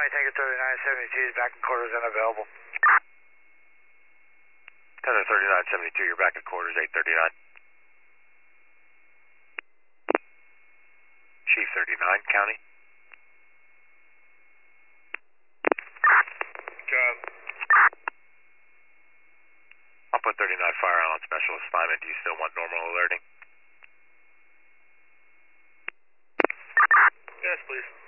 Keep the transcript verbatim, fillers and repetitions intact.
County, Tango thirty-nine seventy-two is back in quarters unavailable. Tango thirty-nine seventy-two, you're back at quarters, eight thirty-nine. Chief thirty-nine, County. Job. I'll put thirty-nine Fire Island Special Assignment. Do you still want normal alerting? Yes, please.